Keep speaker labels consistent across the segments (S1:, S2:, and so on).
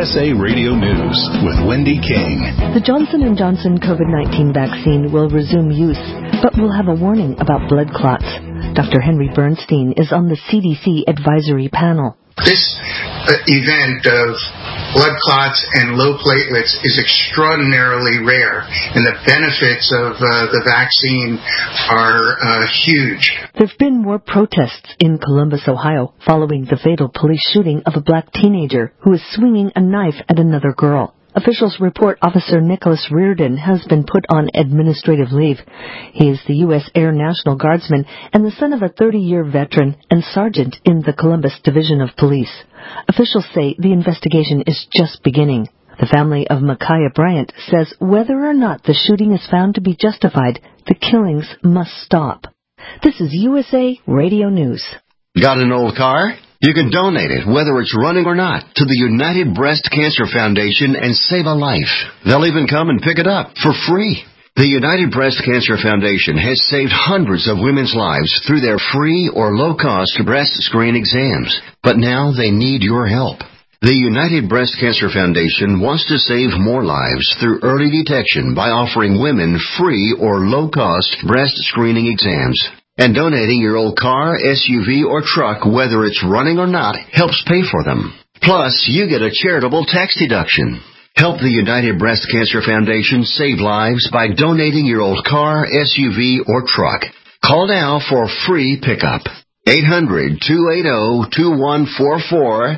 S1: USA Radio News with Wendy King.
S2: The Johnson & Johnson COVID-19 vaccine will resume use, but will have a warning about blood clots. Dr. Henry Bernstein is on the CDC advisory panel.
S3: This event of blood clots and low platelets is extraordinarily rare, and the benefits of the vaccine are huge.
S2: There have been more protests in Columbus, Ohio, following the fatal police shooting of a black teenager who was swinging a knife at another girl. Officials report Officer Nicholas Reardon has been put on administrative leave. He is the U.S. Air National Guardsman and the son of a 30-year veteran and sergeant in the Columbus Division of Police. Officials say the investigation is just beginning. The family of Micaiah Bryant says whether or not the shooting is found to be justified, the killings must stop. This is USA Radio News.
S4: Got an old car? You can donate it, whether it's running or not, to the United Breast Cancer Foundation and save a life. They'll even come and pick it up for free. The United Breast Cancer Foundation has saved hundreds of women's lives through their free or low-cost breast screen exams. But now they need your help. The United Breast Cancer Foundation wants to save more lives through early detection by offering women free or low-cost breast screening exams. And donating your old car, SUV, or truck, whether it's running or not, helps pay for them. Plus, you get a charitable tax deduction. Help the United Breast Cancer Foundation save lives by donating your old car, SUV, or truck. Call now for free pickup. 800-280-2144.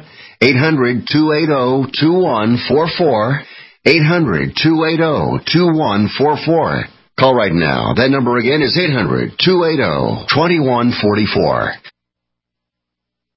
S4: 800-280-2144. 800-280-2144. Call right now. That number again is 800-280-2144.